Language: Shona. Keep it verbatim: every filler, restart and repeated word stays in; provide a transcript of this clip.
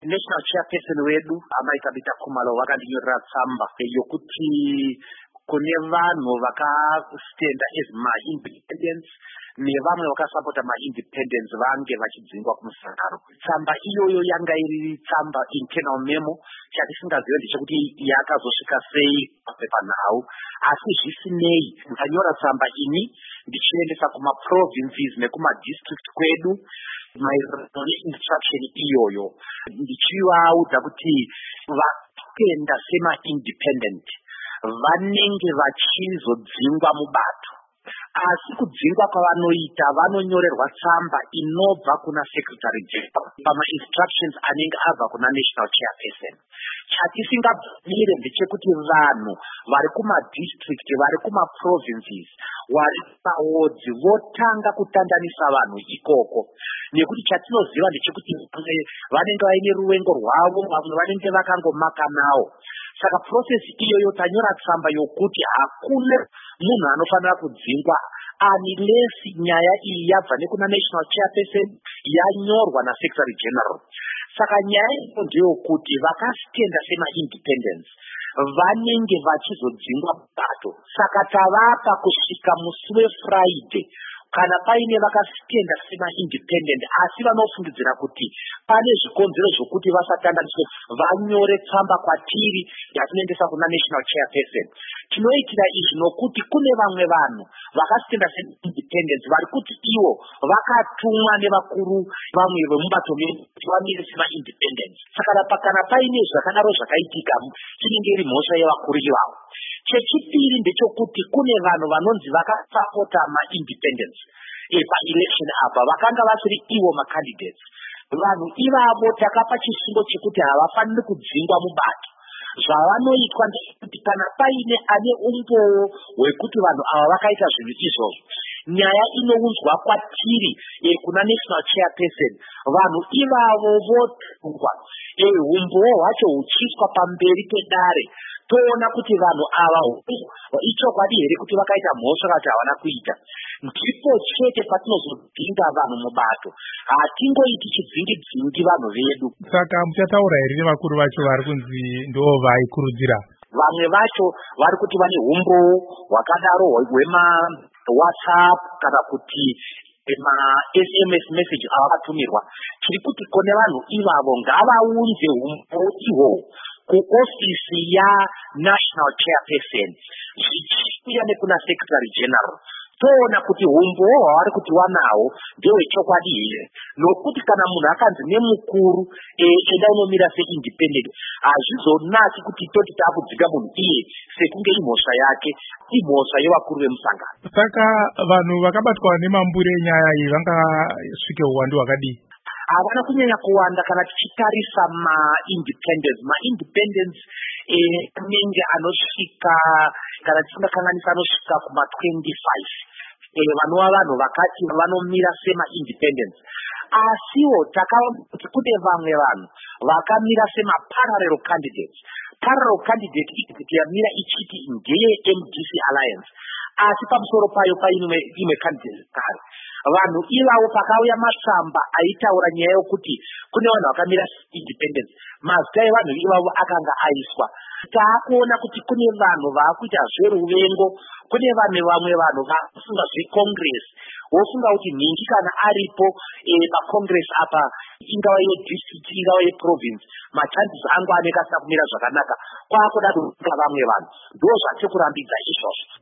national chairperson wedu amaita Bita Khumalo vakandinyorera tsamba yokuti kune vanhu vakastenda as ma-independents nevamwe vakasapota ma-independents vange vachidzingwa kumusangano. Tsamba iyoyo yanga iri tsamba internal memo, chatisingaziva ndechekuti yakazosvika sei papepanhau, asi zvisinei ndanyora tsamba ini ndichiendesa kuma-provinces nekuma-district kwedu maererano ne-instruction iyoyo, ndichivaudza kuti vatenda sema-independent vanenge vachizodzingwa mubato, asi kudzingwa kwavanoita vanonyorerwa tsamba inobva kuna secretary general pama-instructions anenge abva kuna national chairperson. Chatisingabvire ndechekuti vanhu vari kuma-district, vari kuma-provinces, vari pawards votanga kutandanisa vanhu ikoko, nekuti chatinoziva ndechekuti vanenge vaine ruvengo rwavo, vamwe vanenge vakangomaka nawo. Saka process iyoyo tanyora tsamba yokuti hakuna munhu anofanira kudzingwa unless nyaya iyi yabva nekuna national chairperson yanyorwa nasecretary general. Saka nyaya iyo ndeyokuti vakastenda sema-independence vanenge vachizodzingwa mubato. Saka tavapa kusvika musi weFriday kana paine vakastenda sema-independent asi vanofungidzira kuti pane zvikonzero zvokuti vasatandaniswe, vanyore tsamba kwatiri yatinoendesa kuna national chairperson. Tinoitira izvi nokuti kune vamwe vanhu vakastenda sema-independent vari kuti ivo vakatumwa nevakuru vamwe vemubato kuti vamire sema-independent. Saka kana paine zvakadaro zvakaitika inenge iri mhosva yevakuru ivavo. Chechipiri ndechekuti kune vanhu vanonzi vakasapota ma-independence pa-election apa vakanga vasiri ivo ma-candidates. Vanhu ivavo takapa chisungo chekuti havafaniri kudzingwa mubato. Zvavanoitwa ndekuti kana paine ane umbowo hwekuti vanhu ava vakaita zvinhu izvozvo, nyaya inounzwa kwatiri e, kuna national chairperson. Vanhu ivavo votungwa umbowo hwacho huchiiswa pamberi pedare, toona kuti vanhu ava ichokwadi here kuti vakaita mhosva kana kuti havana kuita. Ndipo chete patinozodzinga vanhu mubato, hatingoiti chidzingi-dzingi vanhu vedu. Saka muchataura here nevakuru vacho vari kunzi ndo vaikurudzira? Vamwe vacho vari kuti vane umbowo hwakadaro hwema-WhatsApp kana kuti ma-S M S message avakatumirwa. Tiri kuti kune vanhu ivavo ngavaunze umbowo ihwohwo kuofisi ya-national chairperson zvichiuya nekuna secretary general, toona kuti umbowo hwavari kuti wanawo ndewechokwadi here, nokuti kana munhu akanzi nemukuru enda unomira se-independent hazvizonaki kuti toti taakudzinga munhu iye sekunge imhosva yake, imhosva yevakuru vemusangano. Saka vanhu vakabatwa nemambure nyaya iyi vangasvike uwandu hwakadii? Havana kunyanya kuwanda kana tichitarisa ma-independence. Ma-independence anenge eh, anosvika kana tisingakanganisa anosvika kuma-twenty-five eh, vanova vanhu vakati vanomira sema-independence. Asiwo takaona kuti kune vamwe vanhu vakamira sema-parallel candidates. Parallel candidate kuti yamira ichiti ndeye M D C Alliance, asi pamusoro payo paine imwe candidate kare. Vanhu ivavo pakauya matsamba aitaura nyaya yokuti kune vanhu vakamira independence, mazita evanhu ivavo akanga aiswa. Taakuona kuti kune vanhu vaakuita zveruvengo, kune vamwe vamwe vanhu vakufunga zvecongress, wofunga kuti ningi kana aripo e, pacongress apa, ingava yedistrict ingava yeprovince, machances angu anenge asina kumira zvakanaka, kwaakuda kuita vamwe vanhu. Ndo zvatekurambidza izvozvo.